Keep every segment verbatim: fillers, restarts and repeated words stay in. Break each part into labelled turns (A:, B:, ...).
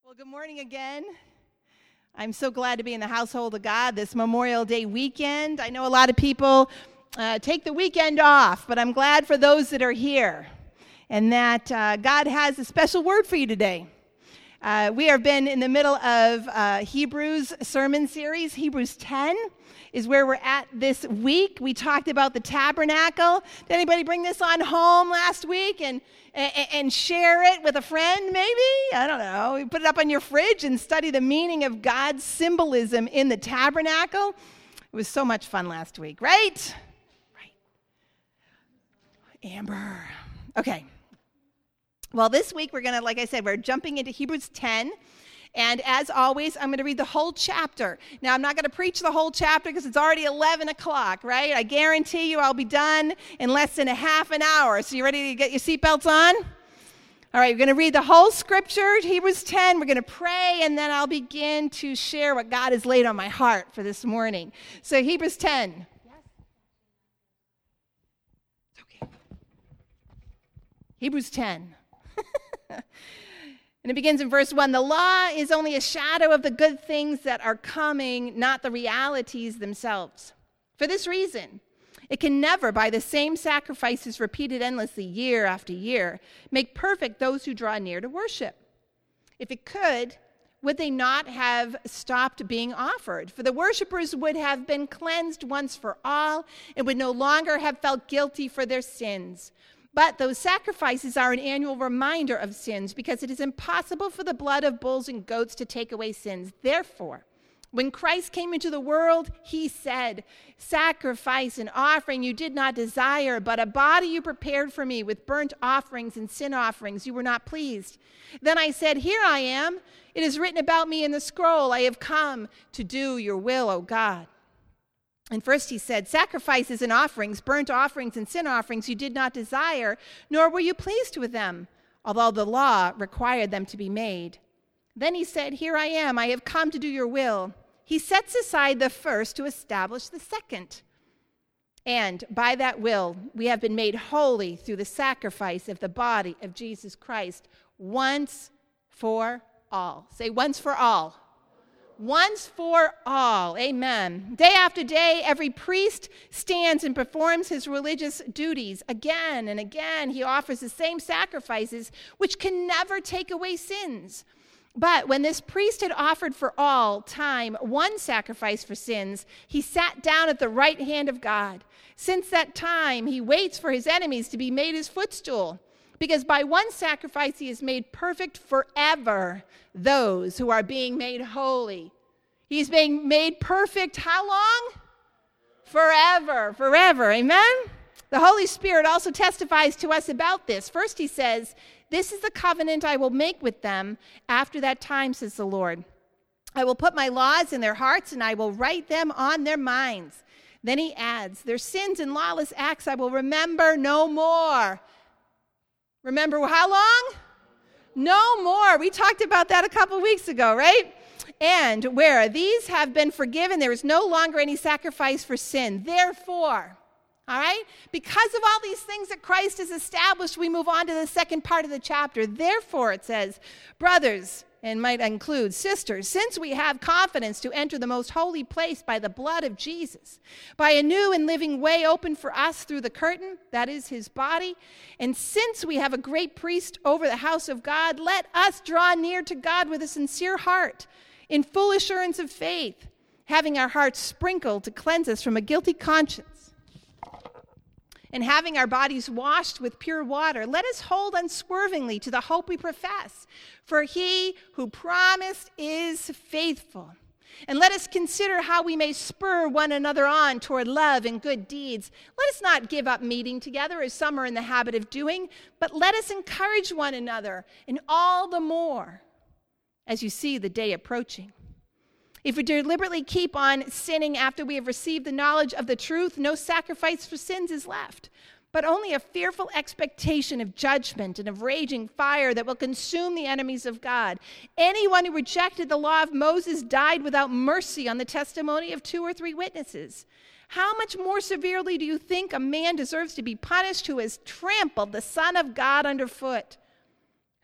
A: Well, good morning again. I'm so glad to be in the household of God this Memorial Day weekend. I know a lot of people uh, take the weekend off, but I'm glad for those that are here and that uh, God has a special word for you today. Uh, we have been in the middle of uh, Hebrews sermon series. Hebrews ten is where we're at this week. We talked about the tabernacle. Did anybody bring this on home last week and, and, and share it with a friend maybe? I don't know. You put it up on your fridge and study the meaning of God's symbolism in the tabernacle. It was so much fun last week, right? Right. Amber. Okay. Well, this week we're going to, like I said, we're jumping into Hebrews ten. And as always, I'm going to read the whole chapter. Now, I'm not going to preach the whole chapter because it's already eleven o'clock, right? I guarantee you I'll be done in less than a half an hour. So you ready to get your seatbelts on? All right, we're going to read the whole scripture, Hebrews ten. We're going to pray, and then I'll begin to share what God has laid on my heart for this morning. So Hebrews ten. Yes? It's okay. Hebrews ten. And it begins in verse one. The law is only a shadow of the good things that are coming, not the realities themselves. For this reason, it can never, by the same sacrifices repeated endlessly year after year, make perfect those who draw near to worship. If it could, would they not have stopped being offered? For the worshipers would have been cleansed once for all and would no longer have felt guilty for their sins. But those sacrifices are an annual reminder of sins because it is impossible for the blood of bulls and goats to take away sins. Therefore, when Christ came into the world, he said, "Sacrifice and offering you did not desire, but a body you prepared for me with burnt offerings and sin offerings you were not pleased. Then I said, here I am. It is written about me in the scroll. I have come to do your will, O God." And first he said, "Sacrifices and offerings, burnt offerings and sin offerings you did not desire, nor were you pleased with them, although the law required them to be made." Then he said, "Here I am, I have come to do your will." He sets aside the first to establish the second. And by that will, we have been made holy through the sacrifice of the body of Jesus Christ once for all. Say, once for all. Once for all. Amen. Day after day, every priest stands and performs his religious duties. Again and again, he offers the same sacrifices, which can never take away sins. But when this priest had offered for all time one sacrifice for sins, he sat down at the right hand of God. Since that time, he waits for his enemies to be made his footstool. Because by one sacrifice he has made perfect forever those who are being made holy. He's being made perfect how long? Forever, forever, amen? The Holy Spirit also testifies to us about this. First he says, "This is the covenant I will make with them after that time, says the Lord. I will put my laws in their hearts and I will write them on their minds." Then he adds, "Their sins and lawless acts I will remember no more." Remember how long? No more. We talked about that a couple weeks ago, right? "And where these have been forgiven, there is no longer any sacrifice for sin. Therefore," all right? Because of all these things that Christ has established, we move on to the second part of the chapter. "Therefore," it says, "brothers," and might include sisters, "since we have confidence to enter the most holy place by the blood of Jesus, by a new and living way opened for us through the curtain, that is his body, and since we have a great priest over the house of God, let us draw near to God with a sincere heart, in full assurance of faith, having our hearts sprinkled to cleanse us from a guilty conscience, and having our bodies washed with pure water, let us hold unswervingly to the hope we profess. For he who promised is faithful. And let us consider how we may spur one another on toward love and good deeds. Let us not give up meeting together as some are in the habit of doing, but let us encourage one another, and all the more as you see the day approaching. If we deliberately keep on sinning after we have received the knowledge of the truth, no sacrifice for sins is left, but only a fearful expectation of judgment and of raging fire that will consume the enemies of God. Anyone who rejected the law of Moses died without mercy on the testimony of two or three witnesses. How much more severely do you think a man deserves to be punished who has trampled the Son of God underfoot?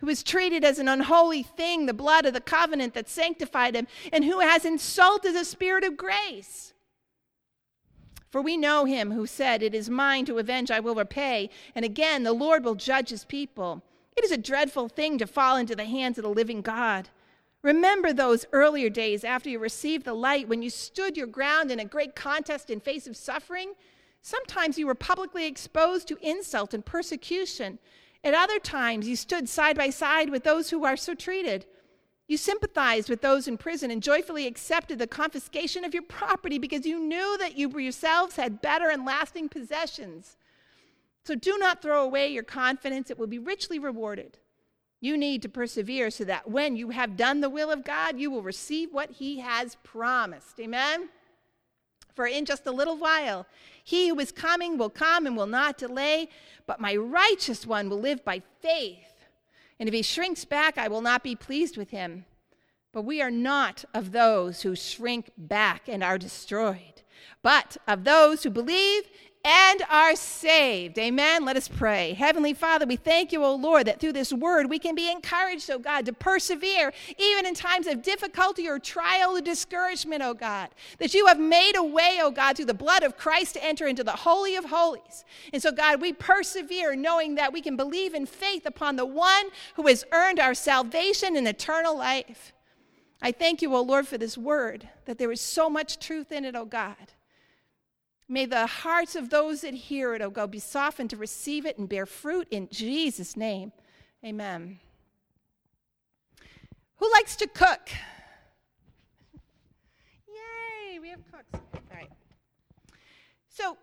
A: who has treated as an unholy thing the blood of the covenant that sanctified him, and who has insulted the Spirit of grace. For we know him who said, "It is mine to avenge, I will repay." And again, the Lord will judge his people. It is a dreadful thing to fall into the hands of the living God. Remember those earlier days after you received the light, when you stood your ground in a great contest in face of suffering. Sometimes you were publicly exposed to insult and persecution. At other times, you stood side by side with those who are so treated. You sympathized with those in prison and joyfully accepted the confiscation of your property because you knew that you yourselves had better and lasting possessions. So do not throw away your confidence. It will be richly rewarded. You need to persevere so that when you have done the will of God, you will receive what he has promised. Amen? For in just a little while, he who is coming will come and will not delay, but my righteous one will live by faith. And if he shrinks back, I will not be pleased with him. But we are not of those who shrink back and are destroyed, but of those who believe and are saved. Amen. Let us pray. Heavenly Father, we thank you, O Lord, that through this word we can be encouraged, O God, to persevere even in times of difficulty or trial or discouragement, O God, that you have made a way, O God, through the blood of Christ to enter into the Holy of Holies. And so, God, we persevere knowing that we can believe in faith upon the one who has earned our salvation and eternal life. I thank you, O Lord, for this word, that there is so much truth in it, O God. May the hearts of those that hear it, oh God, be softened to receive it and bear fruit in Jesus' name. Amen. Who likes to cook? Yay, we have cooks. All right. So,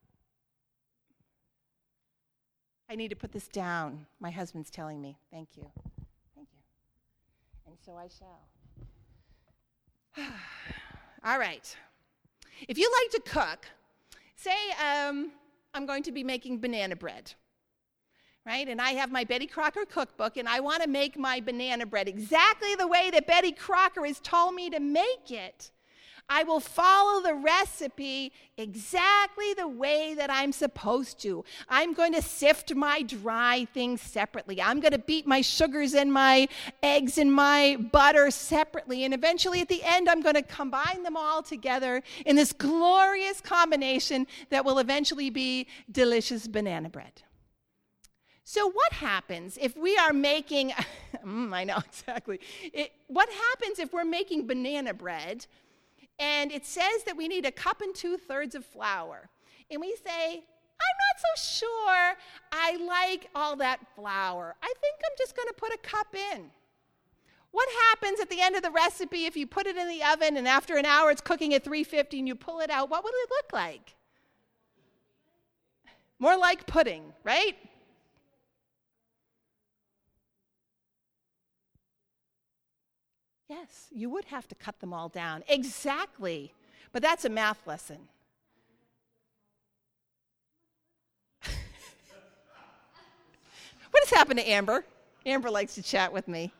A: I need to put this down. My husband's telling me. Thank you. Thank you. And so I shall. All right. If you like to cook, say um, I'm going to be making banana bread, right? And I have my Betty Crocker cookbook, and I want to make my banana bread exactly the way that Betty Crocker has told me to make it. I will follow the recipe exactly the way that I'm supposed to. I'm going to sift my dry things separately. I'm going to beat my sugars and my eggs and my butter separately. And eventually at the end, I'm going to combine them all together in this glorious combination that will eventually be delicious banana bread. So what happens if we are making, mm, I know exactly, it, what happens if we're making banana bread and it says that we need a cup and two-thirds of flour. And we say, I'm not so sure I like all that flour. I think I'm just going to put a cup in. What happens at the end of the recipe if you put it in the oven and after an hour it's cooking at three fifty and you pull it out? What would it look like? More like pudding, right? Yes, you would have to cut them all down. Exactly. But that's a math lesson. What has happened to Amber? Amber likes to chat with me.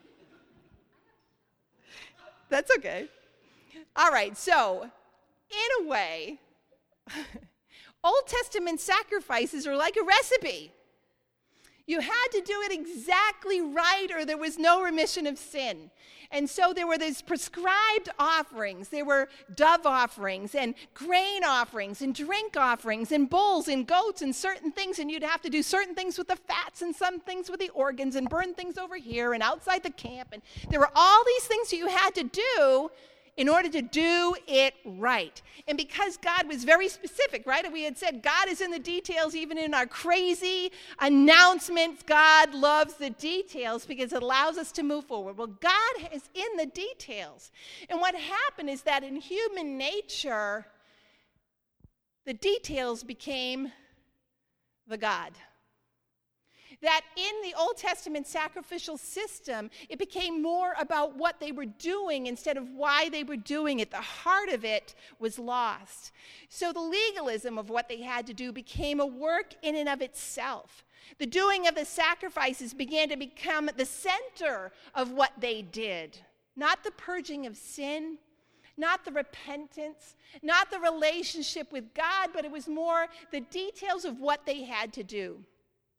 A: That's okay. All right, so in a way, Old Testament sacrifices are like a recipe. You had to do it exactly right or there was no remission of sin. And so there were these prescribed offerings. There were dove offerings and grain offerings and drink offerings and bulls and goats and certain things. And you'd have to do certain things with the fats and some things with the organs and burn things over here and outside the camp. And there were all these things that you had to do in order to do it right. And because God was very specific, right? And we had said God is in the details, even in our crazy announcements. God loves the details because it allows us to move forward. Well, God is in the details. And what happened is that in human nature, the details became the God. That in the Old Testament sacrificial system, it became more about what they were doing instead of why they were doing it. The heart of it was lost. So the legalism of what they had to do became a work in and of itself. The doing of the sacrifices began to become the center of what they did. Not the purging of sin, not the repentance, not the relationship with God, but it was more the details of what they had to do.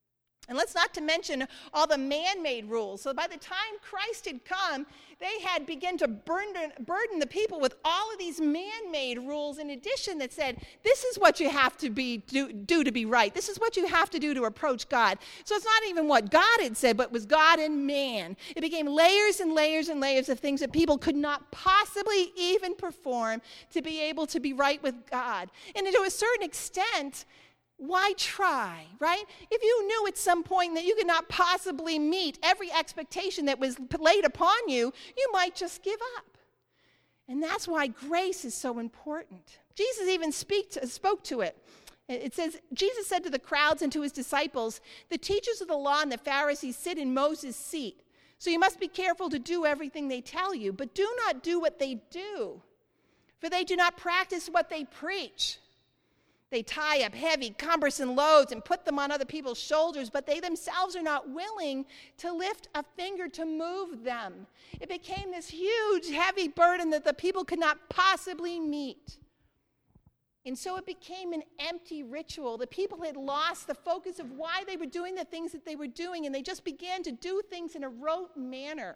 A: And let's not to mention all the man-made rules. So by the time Christ had come, they had begun to burden, burden the people with all of these man-made rules in addition that said, this is what you have to be do, do to be right. This is what you have to do to approach God. So it's not even what God had said, but it was God and man. It became layers and layers and layers of things that people could not possibly even perform to be able to be right with God. And to a certain extent, why try, right? If you knew at some point that you could not possibly meet every expectation that was laid upon you, you might just give up. And that's why grace is so important. Jesus even speak to, spoke to it. It says, Jesus said to the crowds and to his disciples, the teachers of the law and the Pharisees sit in Moses' seat. So you must be careful to do everything they tell you, but do not do what they do, for they do not practice what they preach. They tie up heavy, cumbersome loads and put them on other people's shoulders, but they themselves are not willing to lift a finger to move them. It became this huge, heavy burden that the people could not possibly meet. And so it became an empty ritual. The people had lost the focus of why they were doing the things that they were doing, and they just began to do things in a rote manner.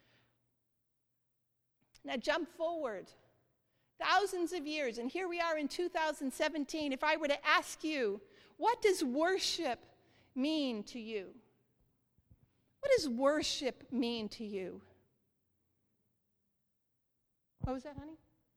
A: Now jump forward thousands of years, and here we are in two thousand seventeen. If I were to ask you, what does worship mean to you? What does worship mean to you? What was that, honey?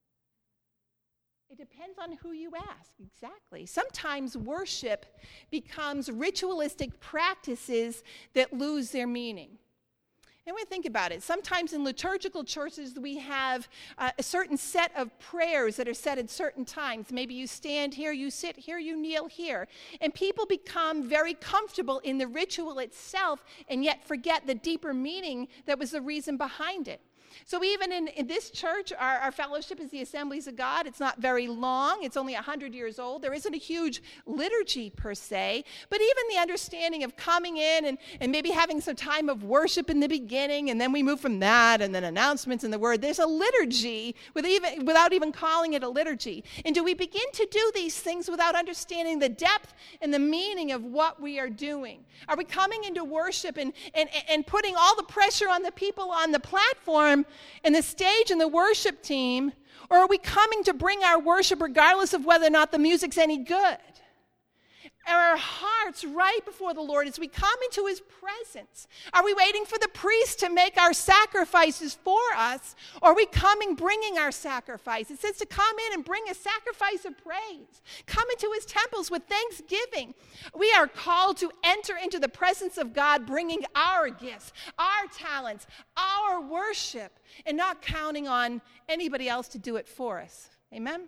A: It depends on who you ask, exactly. Sometimes worship becomes ritualistic practices that lose their meaning. And we think about it. Sometimes in liturgical churches, we have uh, a certain set of prayers that are said at certain times. Maybe you stand here, you sit here, you kneel here. And people become very comfortable in the ritual itself and yet forget the deeper meaning that was the reason behind it. So even in, in this church, our, our fellowship is the Assemblies of God. It's not very long. It's only one hundred years old. There isn't a huge liturgy per se, but even the understanding of coming in and, and maybe having some time of worship in the beginning, and then we move from that, and then announcements and the word. There's a liturgy with even, without even calling it a liturgy. And do we begin to do these things without understanding the depth and the meaning of what we are doing? Are we coming into worship and, and, and putting all the pressure on the people on the platform and the stage and the worship team, or are we coming to bring our worship regardless of whether or not the music's any good? Are our hearts right before the Lord as we come into his presence? Are we waiting for the priest to make our sacrifices for us, or are we coming bringing our sacrifice? It says to come in and bring a sacrifice of praise. Come into his temples with thanksgiving. We are called to enter into the presence of God bringing our gifts, our talents, our worship, and not counting on anybody else to do it for us. Amen?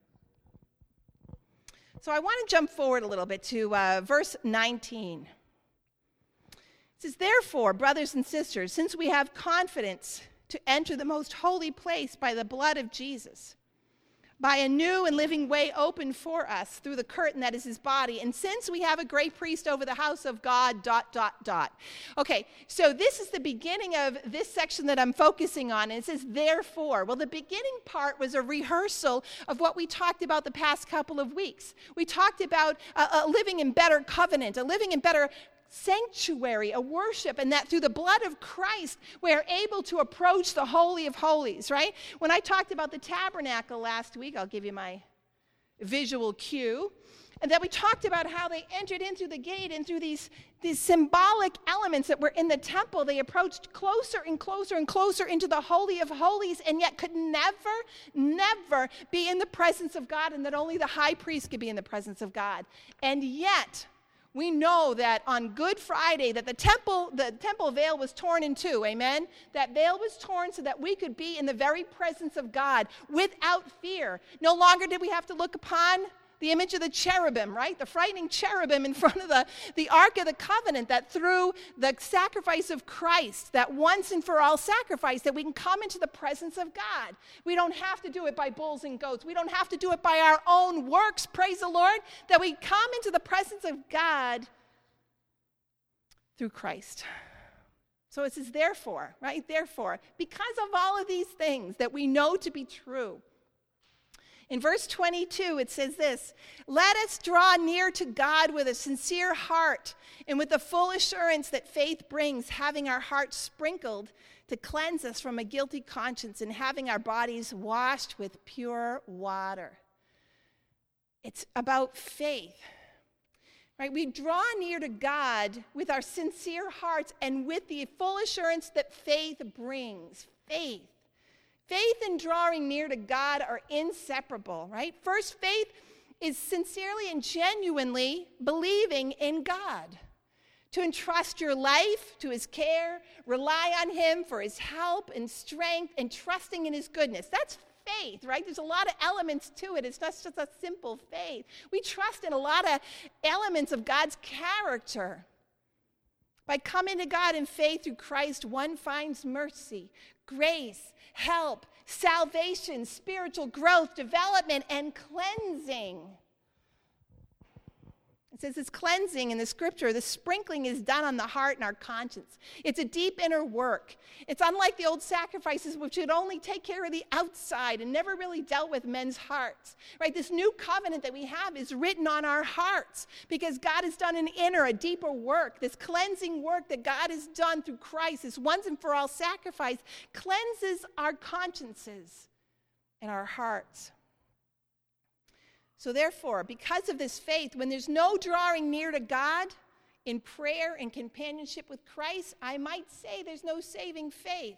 A: So I want to jump forward a little bit to uh, verse nineteen. It says, therefore, brothers and sisters, since we have confidence to enter the most holy place by the blood of Jesus, by a new and living way opened for us through the curtain that is his body, and since we have a great priest over the house of God, dot, dot, dot. Okay, so this is the beginning of this section that I'm focusing on, and it says, therefore. Well, the beginning part was a rehearsal of what we talked about the past couple of weeks. We talked about a, a living in better covenant, a living in better sanctuary, a worship, and that through the blood of Christ we are able to approach the Holy of Holies, right? When I talked about the tabernacle last week, I'll give you my visual cue, and that we talked about how they entered in through the gate and through these, these symbolic elements that were in the temple, they approached closer and closer and closer into the Holy of Holies, and yet could never, never be in the presence of God, and that only the high priest could be in the presence of God. And yet we know that on Good Friday that the temple, the temple veil was torn in two, amen? That veil was torn so that we could be in the very presence of God without fear. No longer did we have to look upon the image of the cherubim, right? The frightening cherubim in front of the, the Ark of the Covenant, that through the sacrifice of Christ, that once and for all sacrifice, that we can come into the presence of God. We don't have to do it by bulls and goats. We don't have to do it by our own works, praise the Lord, that we come into the presence of God through Christ. So it says, therefore, right? Therefore, because of all of these things that we know to be true, In verse twenty-two, it says this, "Let us draw near to God with a sincere heart and with the full assurance that faith brings, having our hearts sprinkled to cleanse us from a guilty conscience and having our bodies washed with pure water." It's about faith, right? We draw near to God with our sincere hearts and with the full assurance that faith brings. Faith. Faith and drawing near to God are inseparable, right? First, faith is sincerely and genuinely believing in God. To entrust your life to his care, rely on him for his help and strength, and trusting in his goodness. That's faith, right? There's a lot of elements to it. It's not just a simple faith. We trust in a lot of elements of God's character. By coming to God in faith through Christ, one finds mercy, grace, help, salvation, spiritual growth, development, and cleansing. It says it's cleansing in the scripture. The sprinkling is done on the heart and our conscience. It's a deep inner work. It's unlike the old sacrifices, which would only take care of the outside and never really dealt with men's hearts. Right? This new covenant that we have is written on our hearts because God has done an inner, a deeper work. This cleansing work that God has done through Christ, this once and for all sacrifice, cleanses our consciences and our hearts. So therefore, because of this faith, when there's no drawing near to God in prayer and companionship with Christ, I might say there's no saving faith.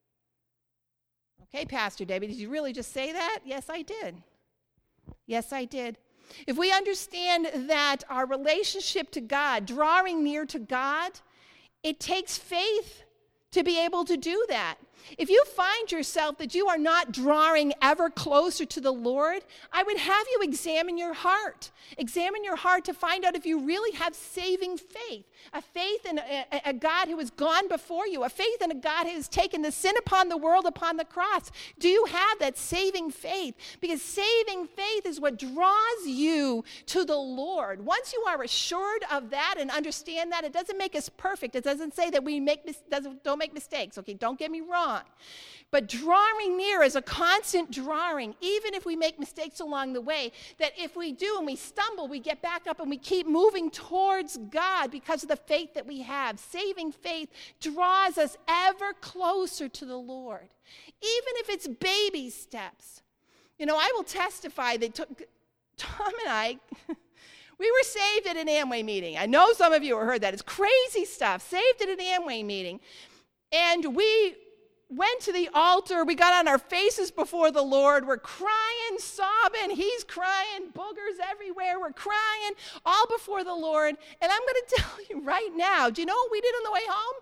A: Okay, Pastor Debbie, did you really just say that? Yes, I did. Yes, I did. If we understand that our relationship to God, drawing near to God, it takes faith to be able to do that. If you find yourself that you are not drawing ever closer to the Lord, I would have you examine your heart. Examine your heart to find out if you really have saving faith, a faith in a, a, a God who has gone before you, a faith in a God who has taken the sin upon the world upon the cross. Do you have that saving faith? Because saving faith is what draws you to the Lord. Once you are assured of that and understand that, it doesn't make us perfect. It doesn't say that we make mis- doesn't, don't make mistakes. Okay, don't get me wrong. But drawing near is a constant drawing, even if we make mistakes along the way, that if we do and we stumble, we get back up and we keep moving towards God because of the faith that we have. Saving faith draws us ever closer to the Lord, even if it's baby steps. You know, I will testify that t- Tom and I, we were saved at an Amway meeting. I know some of you have heard that. It's crazy stuff. Saved at an Amway meeting. And we went to the altar. We got on our faces before the Lord. We're crying, sobbing. He's crying, boogers everywhere. We're crying all before the Lord. And I'm going to tell you right now, do you know what we did on the way home?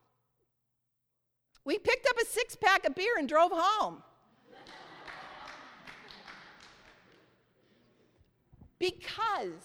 A: We picked up a six-pack of beer and drove home. Because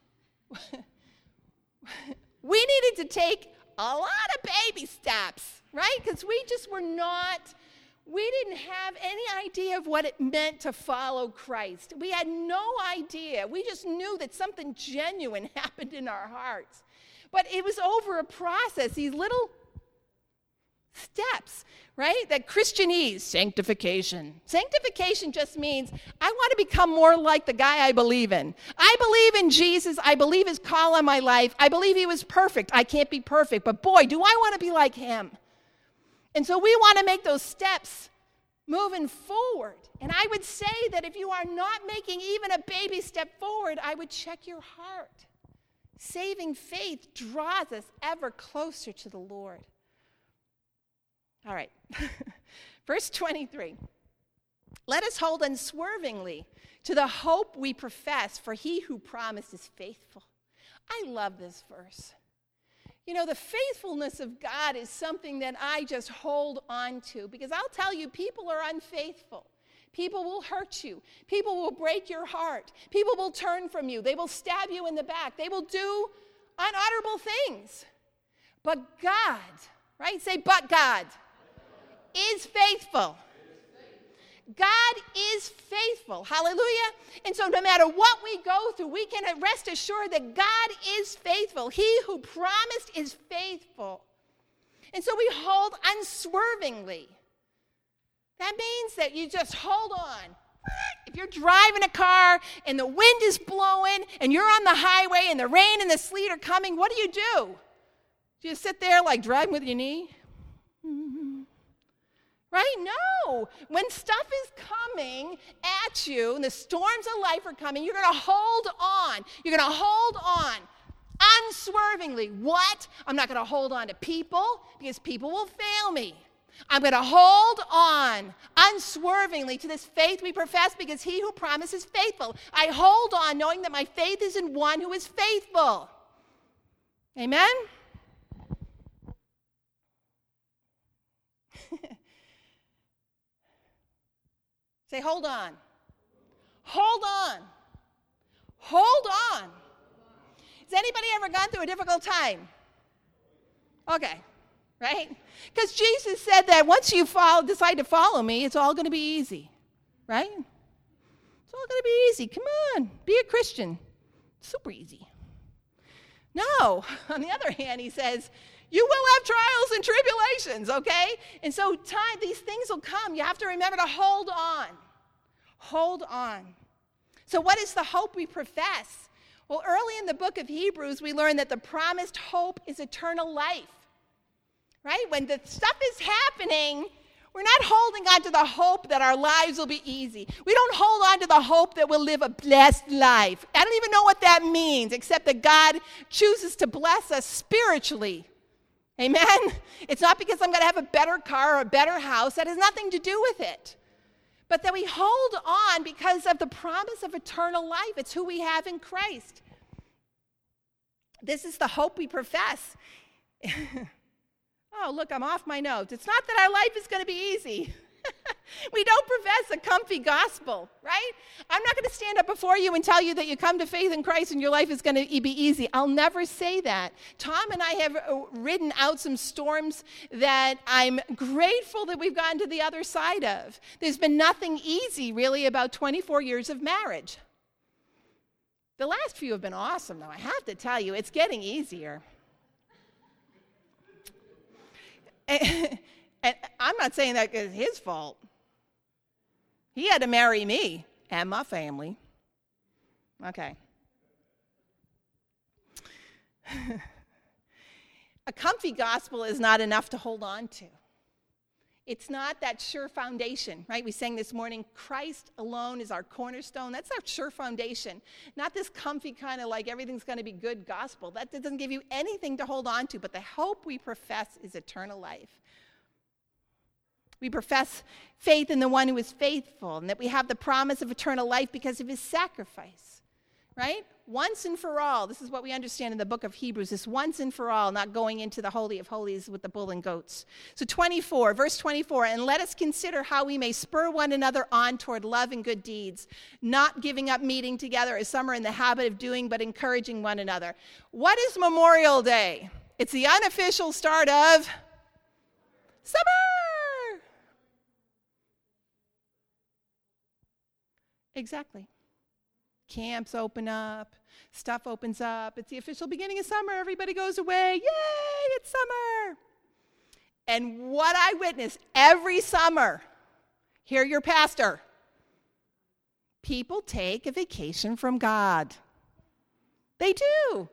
A: we needed to take a lot of baby steps, right? Because we just were not, we didn't have any idea of what it meant to follow Christ. We had no idea. We just knew that something genuine happened in our hearts. But it was over a process, these little steps, right? That Christianese, sanctification. Sanctification just means I want to become more like the guy I believe in. I believe in Jesus. I believe his call on my life. I believe he was perfect. I can't be perfect, but boy, do I want to be like him. And so we want to make those steps moving forward. And I would say that if you are not making even a baby step forward, I would check your heart. Saving faith draws us ever closer to the Lord. All right, verse twenty-three. Let us hold unswervingly to the hope we profess, for he who promised is faithful. I love this verse. You know, the faithfulness of God is something that I just hold on to, because I'll tell you, people are unfaithful. People will hurt you. People will break your heart. People will turn from you. They will stab you in the back. They will do unutterable things. But God, right? Say, but God is faithful. God is faithful. Hallelujah. And so no matter what we go through, we can rest assured that God is faithful. He who promised is faithful. And so we hold unswervingly. That means that you just hold on. If you're driving a car and the wind is blowing and you're on the highway and the rain and the sleet are coming, what do you do? Do you sit there like driving with your knee? Right? No. When stuff is coming at you and the storms of life are coming, you're going to hold on. You're going to hold on unswervingly. What? I'm not going to hold on to people because people will fail me. I'm going to hold on unswervingly to this faith we profess because he who promises is faithful. I hold on knowing that my faith is in one who is faithful. Amen? Say, hold on. Hold on. Hold on. Has anybody ever gone through a difficult time? Okay, right? Because Jesus said that once you follow, decide to follow me, it's all going to be easy, right? It's all going to be easy. Come on, be a Christian. Super easy. No, on the other hand, he says, you will have trials and tribulations, okay? And so time, these things will come. You have to remember to hold on. Hold on. So what is the hope we profess? Well, early in the book of Hebrews, we learn that the promised hope is eternal life, right? When the stuff is happening, we're not holding on to the hope that our lives will be easy. We don't hold on to the hope that we'll live a blessed life. I don't even know what that means, except that God chooses to bless us spiritually. Amen? It's not because I'm going to have a better car or a better house. That has nothing to do with it. But that we hold on because of the promise of eternal life. It's who we have in Christ. This is the hope we profess. Oh, look, I'm off my notes. It's not that our life is going to be easy. We don't profess a comfy gospel, right? I'm not going to stand up before you and tell you that you come to faith in Christ and your life is going to be easy. I'll never say that. Tom and I have ridden out some storms that I'm grateful that we've gotten to the other side of. There's been nothing easy, really, about twenty-four years of marriage. The last few have been awesome, though. I have to tell you, it's getting easier. And, and I'm not saying that it's his fault. He had to marry me and my family. Okay. A comfy gospel is not enough to hold on to. It's not that sure foundation, right? We sang this morning, Christ alone is our cornerstone. That's our sure foundation. Not this comfy kind of like everything's going to be good gospel. That doesn't give you anything to hold on to, but the hope we profess is eternal life. We profess faith in the one who is faithful and that we have the promise of eternal life because of his sacrifice, right? Once and for all. This is what we understand in the book of Hebrews, this once and for all, not going into the Holy of Holies with the bull and goats. So twenty-four, verse twenty-four, and let us consider how we may spur one another on toward love and good deeds, not giving up meeting together as some are in the habit of doing, but encouraging one another. What is Memorial Day? It's the unofficial start of summer. Exactly. Camps open up, stuff opens up. It's the official beginning of summer. Everybody goes away. Yay, it's summer. And what I witness every summer, hear your pastor, people take a vacation from God. They do.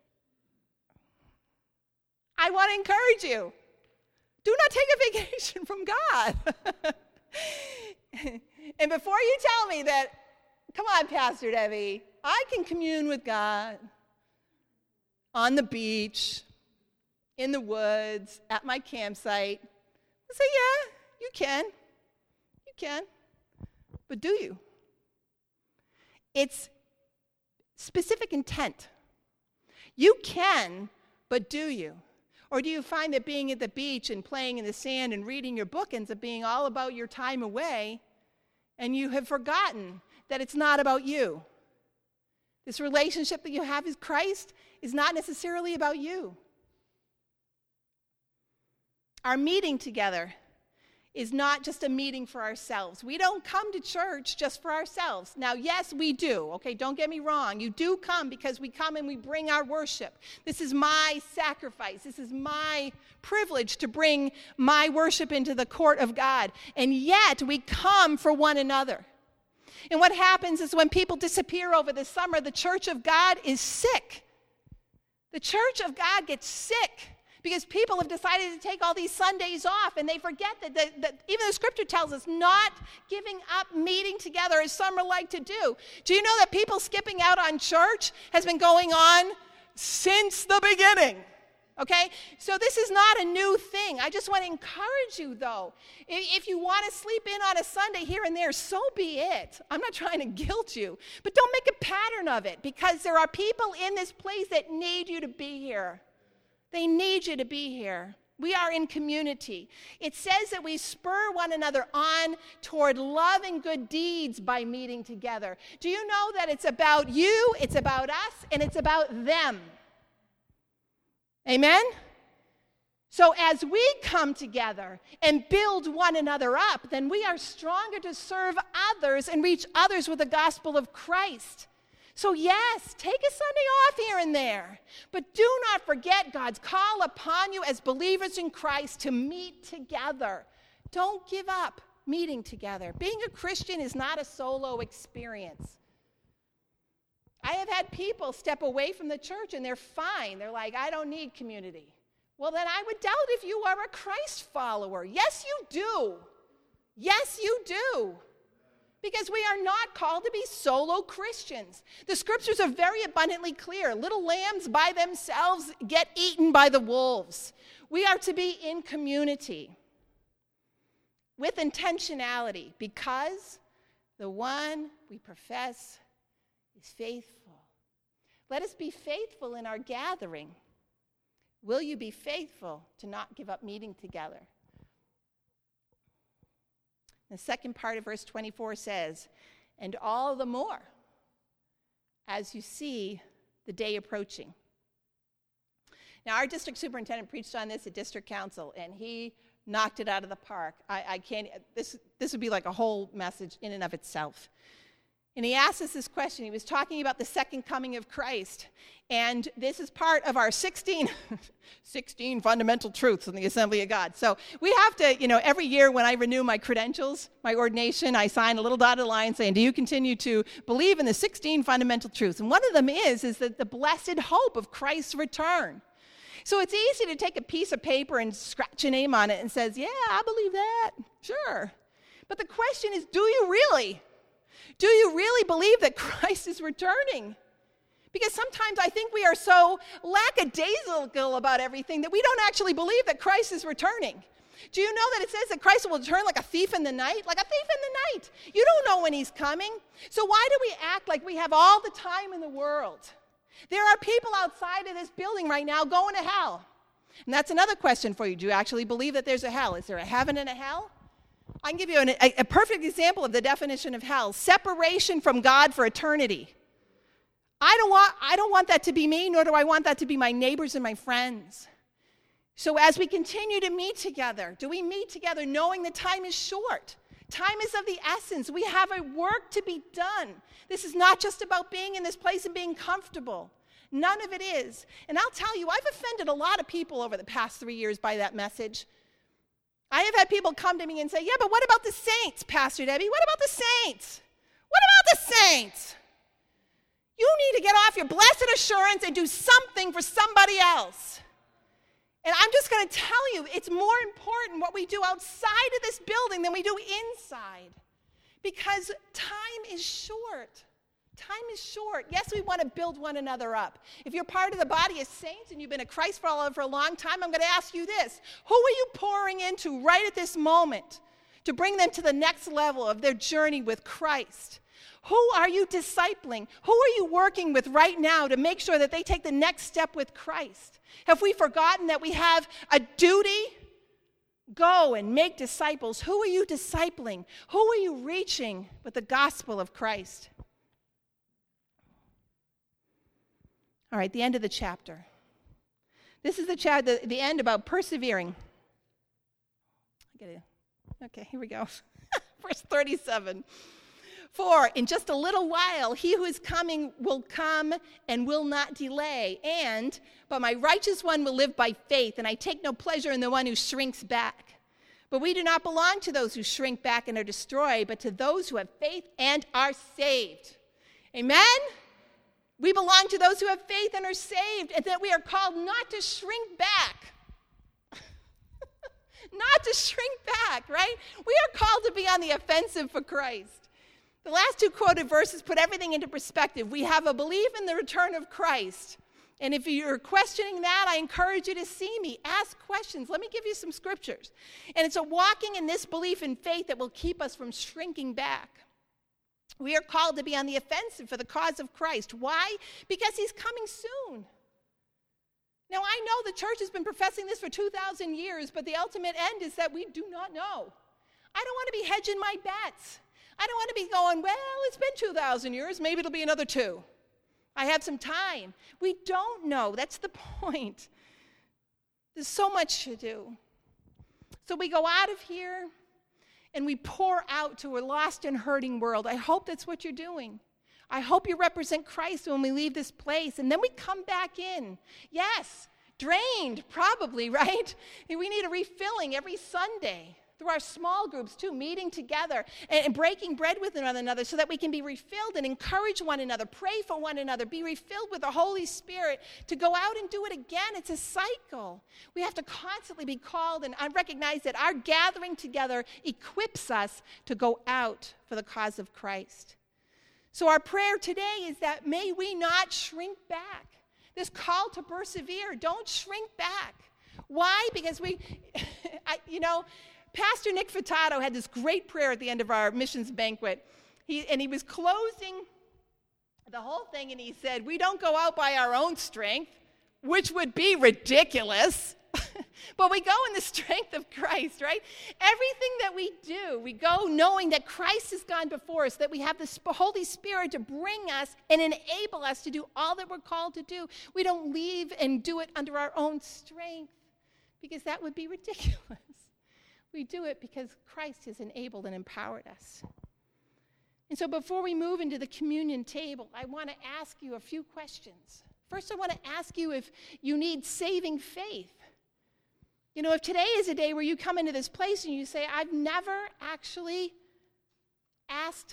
A: I want to encourage you. Do not take a vacation from God. And before you tell me that, come on, Pastor Debbie, I can commune with God on the beach, in the woods, at my campsite. I say, yeah, you can. You can. But do you? It's specific intent. You can, but do you? Or do you find that being at the beach and playing in the sand and reading your book ends up being all about your time away, and you have forgotten that it's not about you? This relationship that you have with Christ is not necessarily about you. Our meeting together is not just a meeting for ourselves. We don't come to church just for ourselves. Now, yes, we do. Okay, don't get me wrong. You do come because we come and we bring our worship. This is my sacrifice. This is my privilege to bring my worship into the court of God. And yet, we come for one another. And what happens is when people disappear over the summer, the church of God is sick. The church of God gets sick because people have decided to take all these Sundays off, and they forget that, the, that even the scripture tells us not giving up meeting together as some are like to do. Do you know that people skipping out on church has been going on since the beginning? Okay, so this is not a new thing. I just want to encourage you, though. If you want to sleep in on a Sunday here and there, so be it. I'm not trying to guilt you, but don't make a pattern of it, because there are people in this place that need you to be here. They need you to be here. We are in community. It says that we spur one another on toward love and good deeds by meeting together. Do you know that it's about you, it's about us, and it's about them? Amen? So as we come together and build one another up, then we are stronger to serve others and reach others with the gospel of Christ. So yes, take a Sunday off here and there, but do not forget God's call upon you as believers in Christ to meet together. Don't give up meeting together. Being a Christian is not a solo experience. I have had people step away from the church and they're fine. They're like, I don't need community. Well, then I would doubt if you are a Christ follower. Yes, you do. Yes, you do. Because we are not called to be solo Christians. The scriptures are very abundantly clear. Little lambs by themselves get eaten by the wolves. We are to be in community with intentionality, because the one we profess is faithful. Let us be faithful in our gathering. Will you be faithful to not give up meeting together? The second part of verse twenty-four says, and all the more as you see the day approaching. Now, our district superintendent preached on this at district council, and he knocked it out of the park. I, I can't, this, this would be like a whole message in and of itself. And he asked us this question. He was talking about the second coming of Christ. And this is part of our sixteen, sixteen fundamental truths in the Assembly of God. So we have to, you know, every year when I renew my credentials, my ordination, I sign a little dotted line saying, do you continue to believe in the sixteen fundamental truths? And one of them is, is that the blessed hope of Christ's return. So it's easy to take a piece of paper and scratch a name on it and says, yeah, I believe that. Sure. But the question is, do you really? Do you really believe that Christ is returning? Because sometimes I think we are so lackadaisical about everything that we don't actually believe that Christ is returning. Do you know that it says that Christ will return like a thief in the night? Like a thief in the night. You don't know when he's coming. So why do we act like we have all the time in the world? There are people outside of this building right now going to hell. And that's another question for you. Do you actually believe that there's a hell? Is there a heaven and a hell? I can give you an, a, a perfect example of the definition of hell. Separation from God for eternity. I don't want, I don't want that to be me, nor do I want that to be my neighbors and my friends. So as we continue to meet together, do we meet together knowing that time is short? Time is of the essence. We have a work to be done. This is not just about being in this place and being comfortable. None of it is. And I'll tell you, I've offended a lot of people over the past three years by that message. I have had people come to me and say, yeah, but what about the saints, Pastor Debbie? What about the saints? What about the saints? You need to get off your blessed assurance and do something for somebody else. And I'm just going to tell you, it's more important what we do outside of this building than we do inside. Because time is short. Time is short. Yes, we want to build one another up. If you're part of the body of saints and you've been a Christ follower for a long time, I'm going to ask you this. Who are you pouring into right at this moment to bring them to the next level of their journey with Christ? Who are you discipling? Who are you working with right now to make sure that they take the next step with Christ? Have we forgotten that we have a duty? Go and make disciples. Who are you discipling? Who are you reaching with the gospel of Christ? All right, the end of the chapter. This is the chapter, the, the end about persevering. I gotta, okay, here we go. Verse thirty-seven. For in just a little while, he who is coming will come and will not delay. And, but my righteous one will live by faith, and I take no pleasure in the one who shrinks back. But we do not belong to those who shrink back and are destroyed, but to those who have faith and are saved. Amen? We belong to those who have faith and are saved, and that we are called not to shrink back. Not to shrink back, right? We are called to be on the offensive for Christ. The last two quoted verses put everything into perspective. We have a belief in the return of Christ. And if you're questioning that, I encourage you to see me. Ask questions. Let me give you some scriptures. And it's a walking in this belief and faith that will keep us from shrinking back. We are called to be on the offensive for the cause of Christ. Why? Because he's coming soon. Now, I know the church has been professing this for two thousand years, but the ultimate end is that we do not know. I don't want to be hedging my bets. I don't want to be going, well, it's been two thousand years. Maybe it'll be another two. I have some time. We don't know. That's the point. There's so much to do. So we go out of here and we pour out to a lost and hurting world. I hope that's what you're doing. I hope you represent Christ when we leave this place. And then we come back in. Yes, drained, probably, right? We need a refilling every Sunday through our small groups, too, meeting together and breaking bread with one another so that we can be refilled and encourage one another, pray for one another, be refilled with the Holy Spirit to go out and do it again. It's a cycle. We have to constantly be called, and I recognize that our gathering together equips us to go out for the cause of Christ. So our prayer today is that may we not shrink back. This call to persevere, don't shrink back. Why? Because we, I, you know, Pastor Nick Furtado had this great prayer at the end of our missions banquet. He, and he was closing the whole thing, and he said, we don't go out by our own strength, which would be ridiculous. But we go in the strength of Christ, right? Everything that we do, we go knowing that Christ has gone before us, that we have the Holy Spirit to bring us and enable us to do all that we're called to do. We don't leave and do it under our own strength, because that would be ridiculous. We do it because Christ has enabled and empowered us. And so before we move into the communion table, I want to ask you a few questions. First, I want to ask you if you need saving faith. You know, if today is a day where you come into this place and you say, I've never actually asked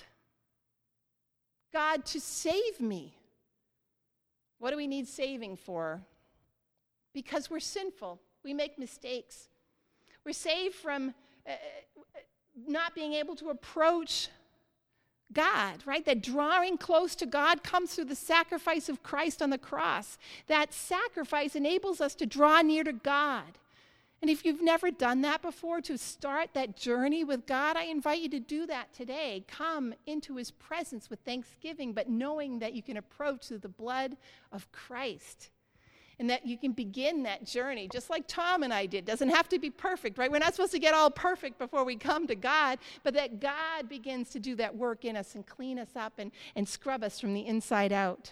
A: God to save me. What do we need saving for? Because we're sinful. We make mistakes. We're saved from uh, not being able to approach God, right? That drawing close to God comes through the sacrifice of Christ on the cross. That sacrifice enables us to draw near to God. And if you've never done that before, to start that journey with God, I invite you to do that today. Come into his presence with thanksgiving, but knowing that you can approach through the blood of Christ. And that you can begin that journey, just like Tom and I did. Doesn't have to be perfect, right? We're not supposed to get all perfect before we come to God, but that God begins to do that work in us and clean us up and, and scrub us from the inside out.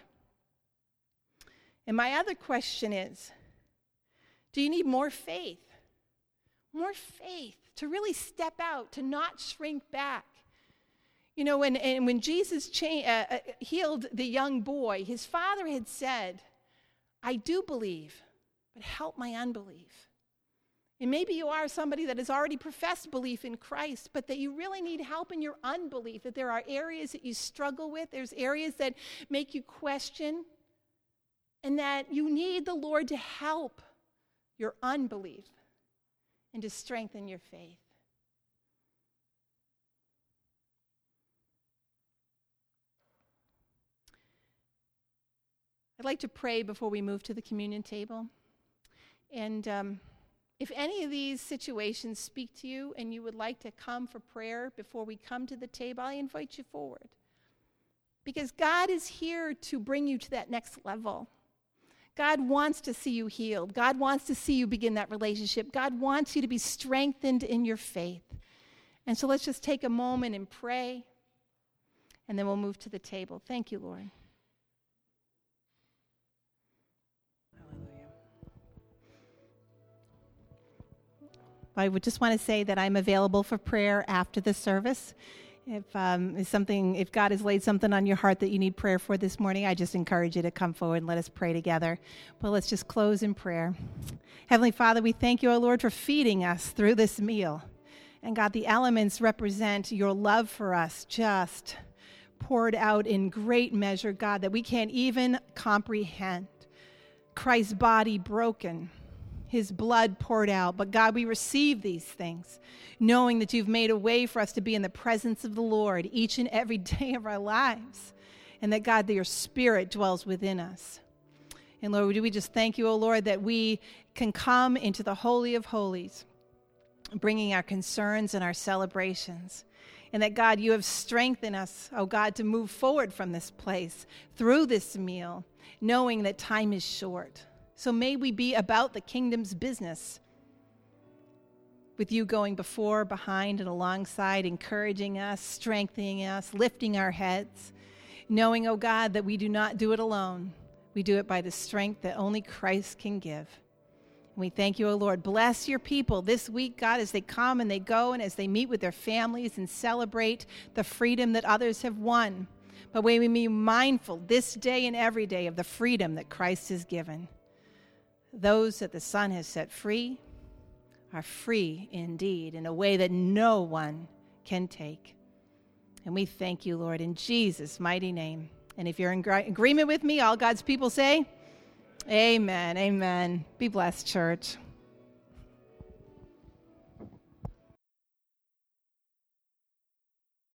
A: And my other question is, do you need more faith? More faith to really step out, to not shrink back. You know, when, and when Jesus cha- uh, uh, healed the young boy, his father had said, I do believe, but help my unbelief. And maybe you are somebody that has already professed belief in Christ, but that you really need help in your unbelief, that there are areas that you struggle with, there's areas that make you question, and that you need the Lord to help your unbelief and to strengthen your faith. I'd like to pray before we move to the communion table. And um, if any of these situations speak to you and you would like to come for prayer before we come to the table, I invite you forward. Because God is here to bring you to that next level. God wants to see you healed. God wants to see you begin that relationship. God wants you to be strengthened in your faith. And so let's just take a moment and pray, and then we'll move to the table. Thank you, Lord. Hallelujah. I would just want to say that I'm available for prayer after the service. If um, is something, if God has laid something on your heart that you need prayer for this morning, I just encourage you to come forward and let us pray together. But let's just close in prayer. Heavenly Father, we thank you, O Lord, for feeding us through this meal. And God, the elements represent your love for us, just poured out in great measure, God, that we can't even comprehend. Christ's body broken, his blood poured out. But God, we receive these things, knowing that you've made a way for us to be in the presence of the Lord each and every day of our lives. And that, God, that your Spirit dwells within us. And Lord, do we just thank you, O Lord, that we can come into the Holy of Holies, bringing our concerns and our celebrations. And that, God, you have strengthened us, oh God, to move forward from this place through this meal, knowing that time is short. So may we be about the kingdom's business, with you going before, behind, and alongside, encouraging us, strengthening us, lifting our heads, knowing, oh God, that we do not do it alone. We do it by the strength that only Christ can give. And we thank you, O Lord. Bless your people this week, God, as they come and they go and as they meet with their families and celebrate the freedom that others have won. But may we be mindful this day and every day of the freedom that Christ has given. Those that the Son has set free are free indeed in a way that no one can take. And we thank you, Lord, in Jesus' mighty name. And if you're in agreement with me, all God's people say, amen, amen. Be blessed, church.